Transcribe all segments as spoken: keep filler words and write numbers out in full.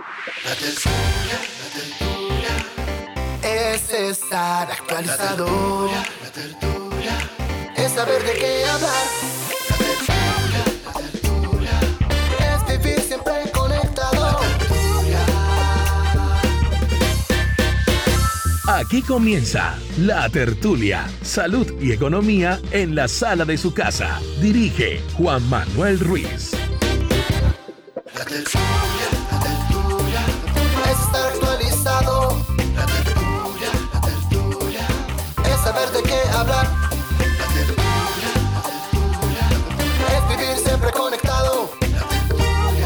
La tertulia, la tertulia es estar actualizado. La tertulia, la tertulia es saber de qué hablar. La tertulia, la tertulia es vivir siempre conectado. La tertulia. Aquí comienza La Tertulia, salud y economía en la sala de su casa. Dirige Juan Manuel Ruiz. La tertulia, la tertulia es estar actualizado. La tertulia, la tertulia es saber de qué hablar. La tertulia, la tertulia es vivir siempre conectado. La tertulia,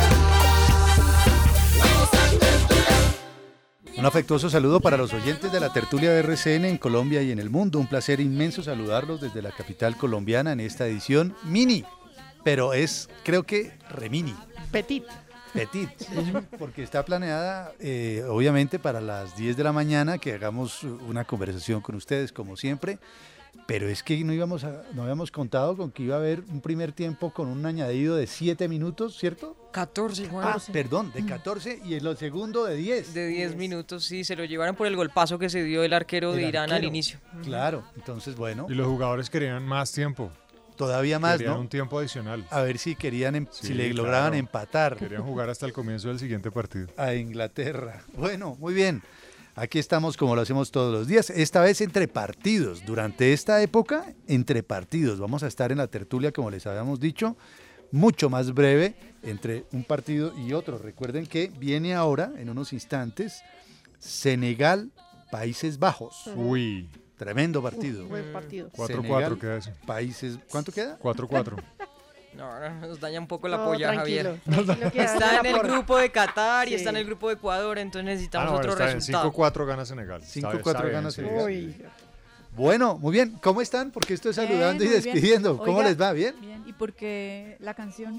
vamos a tertulia. Un afectuoso saludo para los oyentes de la tertulia de R C N en Colombia y en el mundo. Un placer inmenso saludarlos desde la capital colombiana en esta edición mini, pero es, creo que, remini. Petit. Petit, porque está planeada eh, obviamente para las diez de la mañana que hagamos una conversación con ustedes como siempre, pero es que no íbamos a, no habíamos contado con que iba a haber un primer tiempo con un añadido de siete minutos, ¿cierto? catorce, Juan. Ah, perdón, de catorce y el segundo de diez. De diez minutos, sí, se lo llevaron por el golpazo que se dio el arquero El de Irán arquero. al inicio. Claro, entonces bueno, Y los jugadores querían más tiempo. todavía más, Querían ¿no? un tiempo adicional. A ver si querían, em- Sí, si le claro. lograban empatar Querían jugar hasta el comienzo del siguiente partido. a Inglaterra. Bueno, muy bien. Aquí estamos como lo hacemos todos los días, esta vez entre partidos. Durante esta época, entre partidos. Vamos a estar en la tertulia, como les habíamos dicho, mucho más breve entre un partido y otro. Recuerden que viene ahora, en unos instantes, Senegal, Países Bajos. Uy, Tremendo partido. Buen partido. cuatro Senegal, cuatro queda ese. Países, ¿cuánto queda? cuatro cuatro. No, ahora nos daña un poco la No, polla, tranquilo, Javier. tranquilo que Está haga en la el porra. grupo de Qatar y Sí. está en el grupo de Ecuador, entonces Ah, necesitamos no, otro está bien. resultado. cinco cuatro gana Senegal. Está cinco bien, cuatro está gana bien, sí. Senegal. Uy. Bueno, muy bien. ¿Cómo están? Porque estoy Bien, saludando y muy bien. despidiendo. ¿Cómo Oiga, les va? ¿Bien? Bien, ¿y por qué la canción?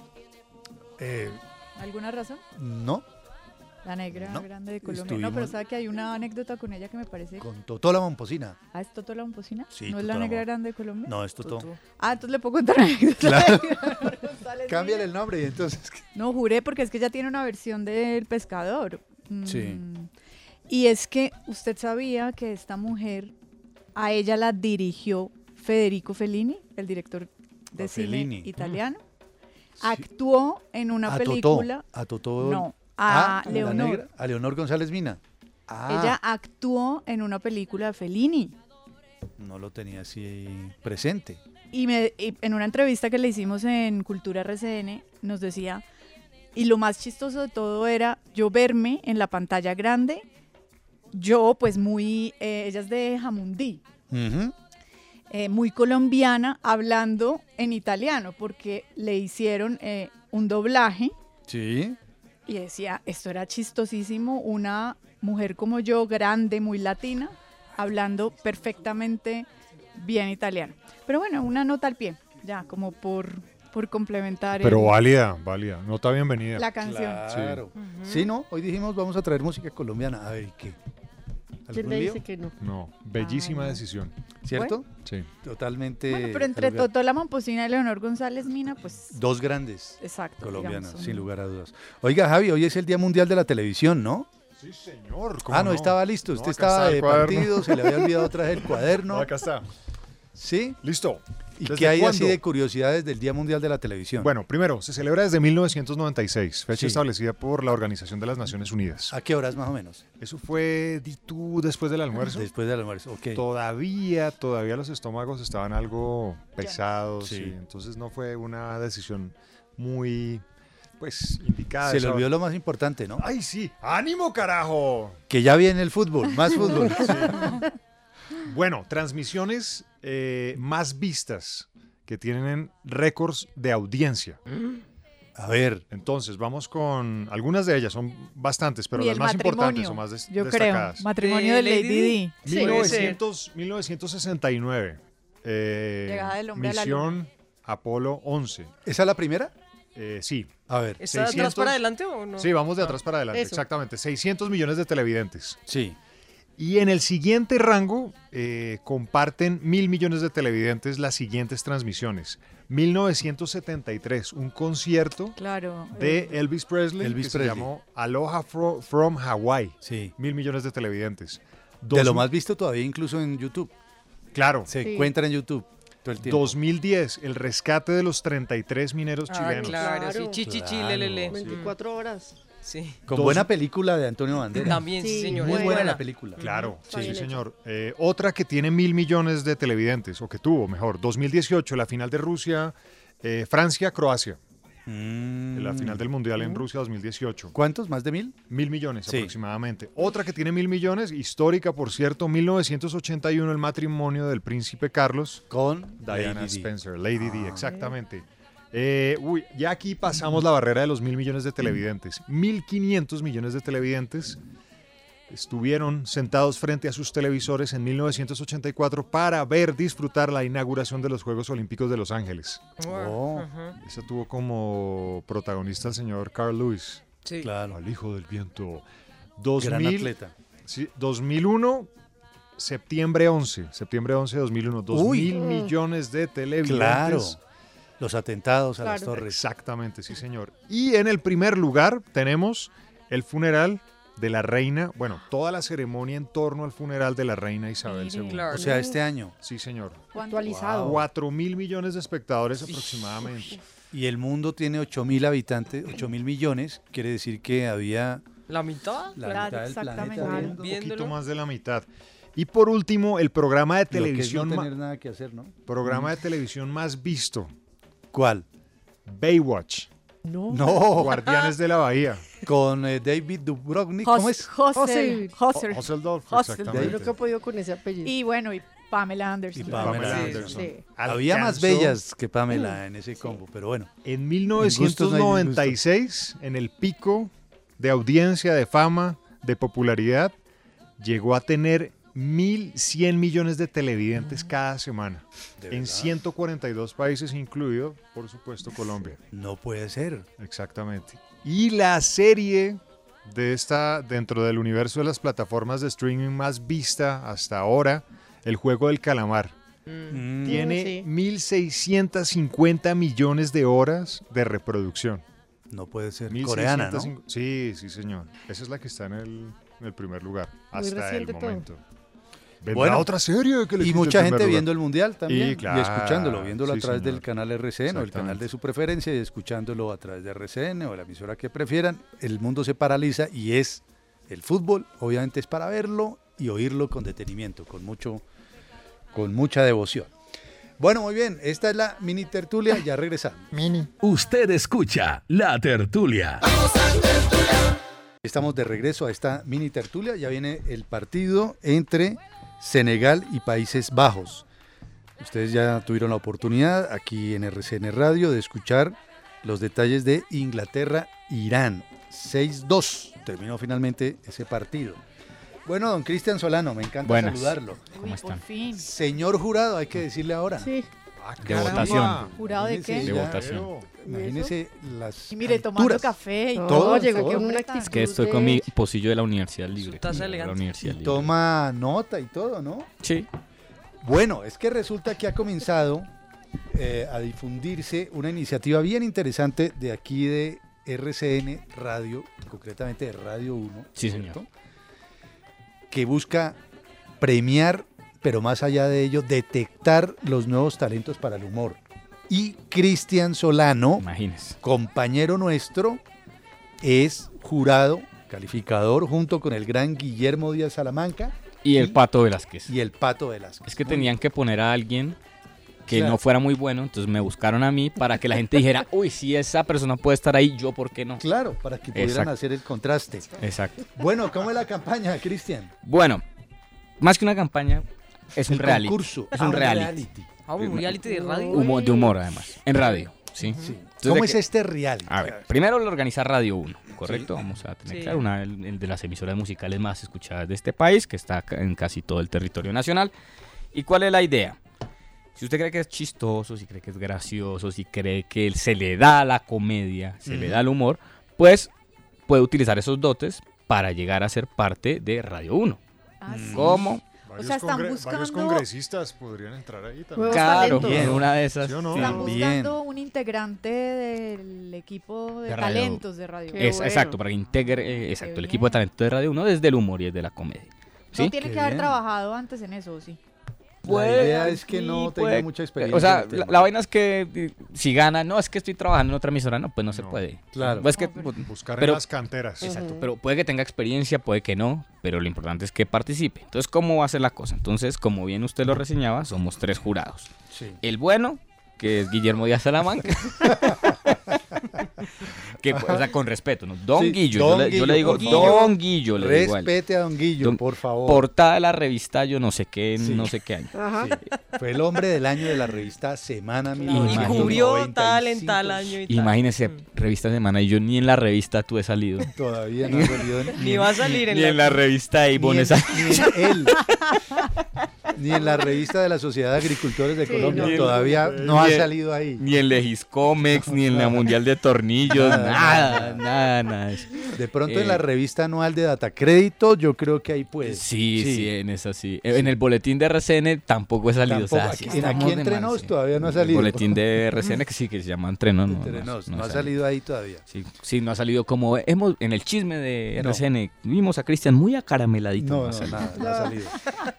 Eh, ¿Alguna razón? no, La negra No, grande de Colombia. estuvimos- No, pero sabe que hay una anécdota con ella que me parece. con Totó la Momposina. ¿Ah, es Toto la Momposina? Sí, ¿No es Totó la la negra Mom- grande de Colombia? No, es Totó. Tutú. Ah, entonces le puedo contar una anécdota. Claro. González Cámbiale el Mina. nombre y entonces... No, juré porque es que ella tiene una versión del pescador. Mm, Sí. Y es que usted sabía que esta mujer, a ella la dirigió Federico Fellini, el director de A cine Fellini. italiano. Sí. Actuó en una a película. Totó. A Totó. No, Ah, a la Leonor. negra, a Leonor González Mina. Ah, Ella actuó en una película de Fellini. no lo tenía así presente. Y, me, y en una entrevista que le hicimos en Cultura R C N, nos decía, y lo más chistoso de todo era yo verme en la pantalla grande, yo pues muy, eh, ella es de Jamundí, Ujú. eh, muy colombiana, hablando en italiano, porque le hicieron eh, un doblaje Sí. y decía, esto era chistosísimo, una mujer como yo, grande, muy latina, hablando perfectamente bien italiano. Pero bueno, una nota al pie, ya, como por, por complementar Pero el- válida, válida. Nota bienvenida. la canción. Claro. Sí, ¿no? Hoy dijimos vamos a traer música colombiana. A ver, ¿y qué? ¿Quién ¿Algún le lío? dice que no? No, bellísima Ah, no. decisión. ¿Cierto? Sí. Totalmente. Bueno, pero entre al lugar. Totó la Momposina y Leonor González Mina, pues, Dos grandes exacto. colombianas, digamos, sin son- lugar a dudas. Oiga, Javi, hoy es el Día Mundial de la Televisión, ¿no? Sí, señor. Ah, no, estaba listo. No, Usted acá estaba está el de cuaderno. partido, se le había olvidado otra vez el No, cuaderno. acá está. ¿Sí? Listo. ¿Y ¿Desde qué hay así cuándo? de curiosidades del Día Mundial de la Televisión? Bueno, primero, se celebra desde mil novecientos noventa y seis, fecha Sí. establecida por la Organización de las Naciones Unidas. ¿A qué horas más o menos? Eso fue, di tú, después del almuerzo. Después del almuerzo, ok. Todavía, todavía los estómagos estaban algo pesados, Sí. sí, entonces no fue una decisión muy, pues, indicada. Se le esa- olvidó lo más importante, ¿no? ¡Ay, sí! ¡Ánimo, carajo! Que ya viene el fútbol, más fútbol. Bueno, transmisiones eh, más vistas que tienen récords de audiencia. A ver, Entonces, vamos con algunas de ellas, son bastantes, pero Y las el más importantes matrimonio, o más des- yo destacadas. creo, matrimonio de ¿De Lady Lady Di. Di? Sí. mil novecientos, mil novecientos sesenta y nueve. eh, Llegada del hombre a la Misión Apolo once. ¿esa es la primera? Eh, sí. A ver, ¿Está de atrás seiscientos para adelante o no? Sí, vamos de atrás para adelante, Eso. exactamente. seiscientos millones de televidentes. sí. Y en el siguiente rango eh, comparten mil millones de televidentes las siguientes transmisiones. mil novecientos setenta y tres, un concierto Claro. de Elvis Presley Elvis que Presley. se llamó Aloha Fro- from Hawaii. Sí. Mil millones de televidentes. De lo Dos- más visto todavía incluso en YouTube. Claro. Se Sí. encuentra en YouTube todo el tiempo. dos mil diez, el rescate de los treinta y tres mineros Ah, chilenos. claro, sí, Claro. chichi, Claro. chilelele. veinticuatro horas. Sí. Con Dos- buena película de Antonio Banderas. También, sí, Sí, señor. Muy es buena la película. Claro, Está sí, bien señor. Eh, otra que tiene mil millones de televidentes, o que tuvo, mejor, dos mil dieciocho, la final de Rusia, eh, Francia-Croacia, Mm. la final del Mundial en Rusia dos mil dieciocho. ¿Cuántos? ¿Más de mil? Mil millones Sí. aproximadamente. Otra que tiene mil millones, histórica por cierto, mil novecientos ochenta y uno, el matrimonio del príncipe Carlos, Con Diana Lady Di. Spencer, Lady Ah. Di, exactamente. Eh, uy, ya aquí pasamos la barrera de los mil millones de televidentes. Mil quinientos millones de televidentes estuvieron sentados frente a sus televisores en mil novecientos ochenta y cuatro para ver disfrutar la inauguración de los Juegos Olímpicos de Los Ángeles. Oh, Ajá. Esa tuvo como protagonista el señor Carl Lewis, Sí. claro. al hijo del viento. Gran dos mil, atleta. sí, dos mil uno, septiembre once, septiembre once de dos mil uno, dos Uy. mil millones de televidentes. Claro. Los atentados a las Claro. torres. Exactamente, sí señor. Y en el primer lugar tenemos el funeral de la reina, bueno, toda la ceremonia en torno al funeral de la reina Isabel Mire. segunda. Claro. O sea, este año. Sí señor. ¿Cuánto? Actualizado. Cuatro mil millones de espectadores aproximadamente. Y el mundo tiene ocho mil habitantes, ocho mil millones. Quiere decir que había ¿La mitad? la Claro, mitad del exactamente. planeta Claro. viendo. Un Viéndolo. poquito más de la mitad. Y por último, el programa de Lo que es no televisión, ma- tener nada que hacer, ¿no? programa de televisión más visto, ¿Cuál? Baywatch, No. No, Guardianes de la Bahía. con eh, David Duchovny. ¿Cómo es? José. José. Hasselhoff, Hasselhoff. exactamente. Yo nunca he podido con ese apellido. Y bueno, y Pamela Anderson. Y Pamela Pamela Sí, Anderson. sí. Había más Alcanzó bellas que Pamela en ese combo, pero bueno. En mil novecientos noventa y seis, en el pico de audiencia, de fama, de popularidad, llegó a tener mil cien millones de televidentes cada semana. ¿De En verdad? ciento cuarenta y dos países, incluido, por supuesto, Colombia. No puede ser. Exactamente. Y la serie de esta, dentro del universo de las plataformas de streaming más vista hasta ahora, El Juego del Calamar. Mm. Mm. Tiene sí. mil seiscientos cincuenta millones de horas de reproducción. No puede ser. mil Coreana, ¿no? seiscientos cincuenta. Sí, sí, señor. Esa es la que está en el, en el primer lugar hasta el reciente todo. momento. Vendrá Bueno, otra serie que le Y quite mucha el primer gente lugar. viendo el Mundial también. Y Y, claro, escuchándolo, viéndolo sí, a través señor. del canal R C N o el canal Exactamente. de su preferencia y escuchándolo a través de R C N o la emisora que prefieran. El mundo se paraliza y es el fútbol, obviamente es para verlo y oírlo con detenimiento, con mucho, con mucha devoción. Bueno, muy bien, esta es la mini tertulia, ya regresamos. Usted escucha La Tertulia. Estamos de regreso a esta mini tertulia, ya viene el partido entre Senegal y Países Bajos. Ustedes ya tuvieron la oportunidad aquí en R C N Radio de escuchar los detalles de Inglaterra-Irán. seis dos terminó finalmente ese partido. Bueno, don Cristian Solano, me encanta Buenas. saludarlo. Uy, ¿Cómo por están? fin. Señor jurado, hay que decirle ahora. Sí. Ah, De caramba. votación. ¿Jurado de Imagínese qué? De ya, votación. Imagínese las Y mire, tomando alturas. café y Todo, todo. llegó todo. con una Está. actitud. Es que estoy con mi pocillo de la Universidad Libre. taza De la elegante. Universidad Y Libre. toma nota y todo, ¿no? Sí. Bueno, es que resulta que ha comenzado eh, a difundirse una iniciativa bien interesante de aquí de R C N Radio, concretamente de Radio uno, Sí, ¿cierto? señor. Que busca premiar, pero más allá de ello, detectar los nuevos talentos para el humor. Y Cristian Solano, Imagínese. compañero nuestro, es jurado, calificador, junto con el gran Guillermo Díaz Salamanca Y el Pato Velázquez. y el Pato Velázquez. Es que Muy tenían que poner a alguien que Claro. no fuera muy bueno, entonces me buscaron a mí para que la gente dijera, uy, si esa persona puede estar ahí, yo, ¿por qué no? Claro, para que pudieran Exacto. hacer el contraste. Exacto. Bueno, ¿cómo es la campaña, Cristian? Bueno, más que una campaña, es un El reality. concurso. Es un Ah, reality. Ah, un reality de radio. Humo- de humor, además. En radio, ¿sí? Sí. Entonces, ¿Cómo ¿de es qué? este reality? A ver, primero lo organiza Radio uno, ¿correcto? Sí. Vamos a tener Sí. claro, una el de las emisoras musicales más escuchadas de este país, que está ca- en casi todo el territorio nacional. ¿Y cuál es la idea? Si usted cree que es chistoso, si cree que es gracioso, si cree que se le da la comedia, se le Ujú. da el humor, pues puede utilizar esos dotes para llegar a ser parte de Radio uno. Ah, sí. ¿Cómo? Varios sea, están congre- buscando- Varios congresistas podrían entrar ahí también. Nuevos Claro, talentos. bien, una de esas. ¿Sí o no? sí. Están Bien. buscando un integrante del equipo de, De Radio- talentos de Radio. Qué Es, bueno. Exacto, para que integre eh, exacto, el bien. equipo de talento de Radio uno desde el humor y desde la comedia. ¿Sí? No tiene Qué que haber bien. trabajado antes en eso, ¿o sí? La idea es que no sí, tenga puede. mucha experiencia. O sea, en el la, tema. la vaina es que eh, si gana, no, es que estoy trabajando en otra emisora, no, pues no se No. puede. Claro. Pues que, No, pero- Buscar Pero- en las canteras. Exacto, pero puede que tenga experiencia, puede que no, pero lo importante es que participe. Entonces, ¿cómo va a ser la cosa? Entonces, como bien usted lo reseñaba, somos tres jurados. Sí. El bueno, que es Guillermo Díaz Salamanca. que, o sea, con respeto, ¿no? Don Sí, Guillo, Don yo, le, yo Guillo, le digo por favor. Don Guillo, le digo a él. Respete a don Guillo, Don- por favor. Portada de la revista, yo no sé qué, Sí. no sé qué año. Ajá. Sí, fue el hombre del año de la revista Semana Y Y mil novecientos noventa cubrió y tal en cinco. tal año y tal. Imagínese, Mm. revista Semana, y yo ni en la revista tuve salido. Todavía no ha salido en- Ni va a salir en Ni en la revista ni Avon en, esa- ni en él, ni en la revista de la Sociedad de Agricultores de Sí, Colombia, no. todavía no ha Ni en- salido ahí. Ni en Legiscomex, ni en la Mundial de Tornillos, Nada, nada, nada, nada. de eso. De pronto Eh, en la revista anual de Datacrédito, yo creo que ahí puede. Sí, sí, en esa sí. En el boletín de R C N tampoco he salido. o sea, Tampoco, sí aquí- en estamos Aquí de Entre mal, Nos sí. todavía no ha El salido. boletín de R C N que sí, que se llama Entrenos. No, Entre no, Nos, no no ha ha salido ahí todavía. Sí, sí, no ha salido como hemos en el chisme de No. R C N. Vimos a Cristian muy acarameladito. No, ha no, salido. nada, no ha salido.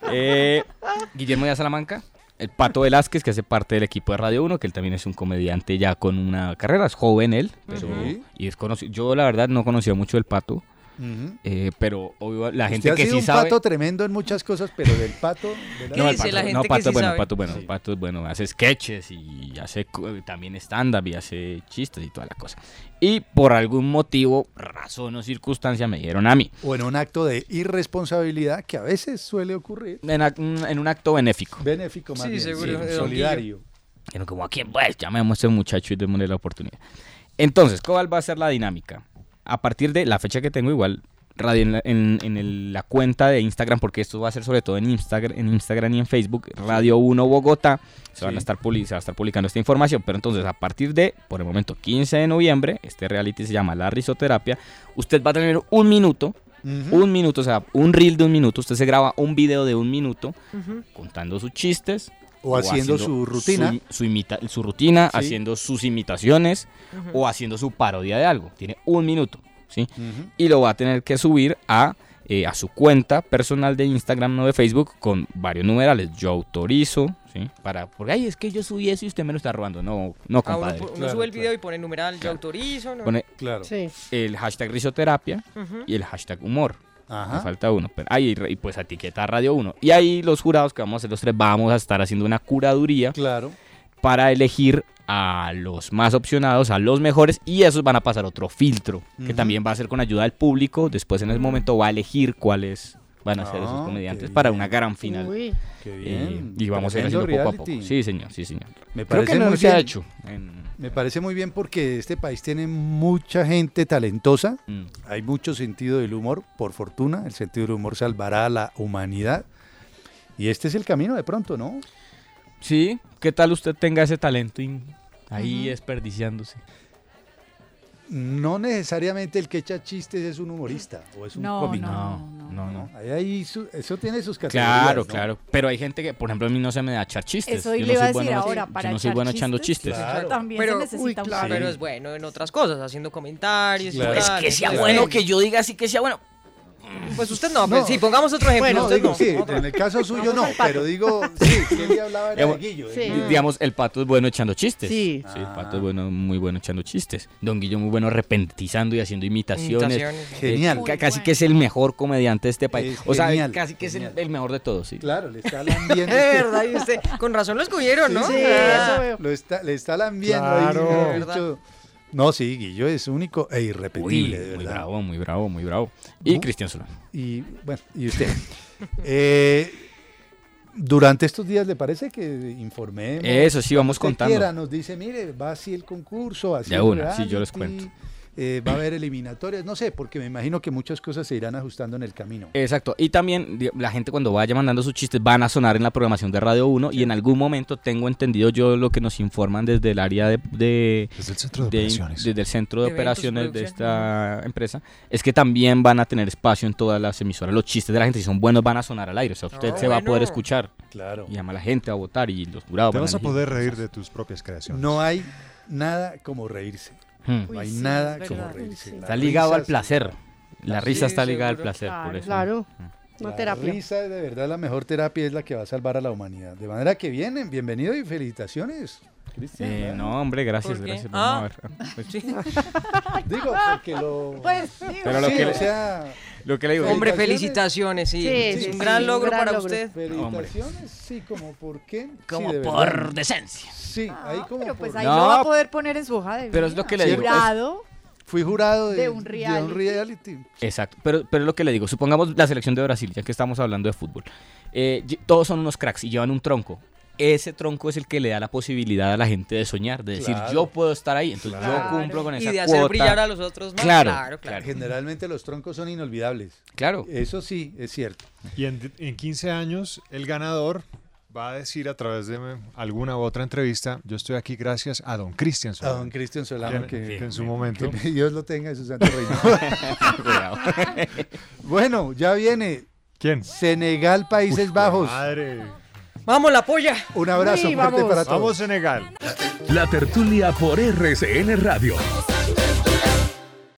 Eh, Guillermo de Salamanca, el Pato Velázquez, que hace parte del equipo de Radio uno, que él también es un comediante ya con una carrera, es joven él, pero Sí. y es conocido. Yo la verdad no conocía mucho el Pato, Ujú. eh, pero obvio, la Usted gente ha que sido sí un sabe. pato tremendo en muchas cosas, pero del pato... de ¿Qué No, el dice Pato, la gente no, que Pato sí es bueno, sabe? Pato es bueno, Sí. Pato es bueno, hace sketches y hace co- también stand-up y hace chistes y toda la cosa. Y por algún motivo, razón o circunstancia me dieron a mí, O en un acto de irresponsabilidad que a veces suele ocurrir. en, ac- en un acto benéfico. Benéfico más Sí, bien. seguro, de don solidario. Dijeron como, ¿a quién? Pues llamemos a ese muchacho y démosle la oportunidad. Entonces, ¿cuál va a ser la dinámica? A partir de la fecha que tengo igual, radio en, la, en, en el- la cuenta de Instagram, porque esto va a ser sobre todo en Instagram, en Instagram y en Facebook, Radio uno Bogotá, se, van Sí. a estar publi- se va a estar publicando esta información. Pero entonces, a partir de, por el momento, quince de noviembre, este reality se llama La Risoterapia, usted va a tener un minuto, Ujú. un minuto, o sea, un reel de un minuto, usted se graba un video de un minuto Ujú. contando sus chistes, O haciendo su rutina. su, su imita- su rutina, Sí. haciendo sus imitaciones Ujú. o haciendo su parodia de algo. Tiene un minuto, ¿sí? Ujú. Y lo va a tener que subir a, eh, a su cuenta personal de Instagram, no de Facebook, con varios numerales. Yo autorizo, ¿sí? Para, porque, ay, es que yo subí eso y usted me lo está robando. No, no, Ah, uno, compadre. uno Claro, sube el claro. video y pone numeral, yo autorizo, ¿no? Pone Claro. Sí. el hashtag risoterapia Ujú. y el hashtag humor. Me Ajá. falta uno. Pero, ahí, y pues etiqueta Radio uno. Y ahí los jurados, que vamos a hacer los tres, vamos a estar haciendo una curaduría Claro. para elegir a los más opcionados, a los mejores, y esos van a pasar otro filtro, que Ujú. también va a ser con ayuda del público. Después en ese momento va a elegir cuáles van a ser Ah, esos qué comediantes para bien. una gran final. Uy. Qué Eh, bien. y vamos a ir Tremendo haciendo poco a poco. reality. Sí, señor, sí, señor. Me Creo parece que no muy se ha bien. hecho. en- Me parece muy bien porque este país tiene mucha gente talentosa. mm. Hay mucho sentido del humor, por fortuna. El sentido del humor salvará a la humanidad. Y este es el camino de pronto, ¿no? Sí, ¿qué tal usted tenga ese talento y ahí Ujú. desperdiciándose? No necesariamente el que echa chistes es un humorista o es un No, cómico. no, No, no, no. Ahí hay su- eso tiene sus categorías. Claro, ¿no? claro. Pero hay gente que, por ejemplo, a mí no se me da echar chistes. Eso Yo le no iba a soy decir bueno- ahora, yo para no soy echar bueno echando chistes, chistes. Claro. También Pero, se necesita uy, un claro, poco. pero es bueno en otras cosas, haciendo comentarios. y Claro. tal, Es Que sea entonces, bueno, bueno. que yo diga así que sea bueno. Pues usted no, No. pues sí, pongamos otro ejemplo. Bueno, usted digo, no, sí, otro. en el caso suyo Vamos no, al pato. pero digo, sí, ¿quién le hablaba era de Digamos- Guillo? de Sí. Guillo. Digamos, el Pato es bueno echando chistes. Sí. Sí, el Ah. Pato es bueno, muy bueno echando chistes. Don Guillo muy bueno repentizando y haciendo imitaciones. Imitaciones. Genial. Eh, ca- Muy casi bueno. que es el mejor comediante de este país. Es o sea, genial, casi que es el, genial. el mejor de todos, sí. Claro, le está lambiendo. Es verdad, y usted, con razón lo escogieron, ¿no? Sí, Ah. eso veo. Lo está, le está lambiendo Claro. ahí. mejor De verdad. dicho. No, sí, Guillo es único e Uy, irrepetible, de muy verdad. bravo, muy bravo, muy bravo. Y ¿No? Cristian Solano. Y bueno, y usted. Eh, durante estos días, ¿le parece que informemos? Eso sí, vamos Usted contando. quiera, nos dice, mire, va así el concurso, así De el una, sí, yo les reality, cuento. eh, va a haber eliminatorias, no sé, porque me imagino que muchas cosas se irán ajustando en el camino. Exacto, y también di- la gente cuando vaya mandando sus chistes van a sonar en la programación de Radio uno y en algún momento tengo entendido yo lo que nos informan desde el área de... de- Desde el centro de de- operaciones. desde el centro de Eventos, operaciones de producción. esta empresa, es que también van a tener espacio en todas las emisoras. Los chistes de la gente, si son buenos, van a sonar al aire. O sea, usted Ah, se va a poder bueno. escuchar Claro. y llama a la gente a votar y los jurados Te van vas a elegir. poder reír de tus propias creaciones. No hay nada como reírse. Hmm. No hay Uy, sí, nada es como verdad. reírse. Sí. Las Está ligado al risas- placer. La Sí, risa está ligada al seguro. placer, Claro, por eso. Claro, Mm. una La terapia. risa de verdad la mejor terapia es la que va a salvar a la humanidad. De manera que vienen, bienvenido y felicitaciones, Cristian. Eh, ¿verdad? no, hombre, gracias, ¿Por qué? gracias. Ah. Vamos a ver. Pues, Sí. Digo, porque lo... Pues, digo, Pero lo sí, que o le- sea, Lo que le digo, Hombre, Felicitaciones. felicitaciones, sí. Sí, es sí, un sí, gran un logro gran para logro. usted. felicitaciones, sí, como por qué. como sí, de por verdad. decencia. Sí, ah, ahí como pero pues por- ahí No, lo va a poder poner en su hoja de pero es vida. lo que le digo, es- Jurado. Fui jurado de, de un de reality. reality. Exacto, pero, pero es lo que le digo, supongamos la selección de Brasil, ya que estamos hablando de fútbol. Eh, lle- todos son unos cracks y llevan un tronco. Ese tronco es el que le da la posibilidad a la gente de soñar, de decir, Claro. yo puedo estar ahí, entonces Claro. yo cumplo con Y esa de cuota. hacer brillar a los otros más. Claro, claro. claro. Generalmente los troncos son inolvidables. Claro. Eso sí, es cierto. Y en, en quince años, el ganador va a decir a través de alguna u otra entrevista, yo estoy aquí gracias a don Cristian A Solano. don Cristian Solano, que, que, que en su momento... que Dios lo tenga en su santo reino. Cuidado. Bueno, ya viene ¿Quién? Senegal, Países Bajos. Madre. ¡Vamos, la polla! Un abrazo Uy, fuerte vamos. para todos. Vamos, Senegal. La tertulia por R C N Radio.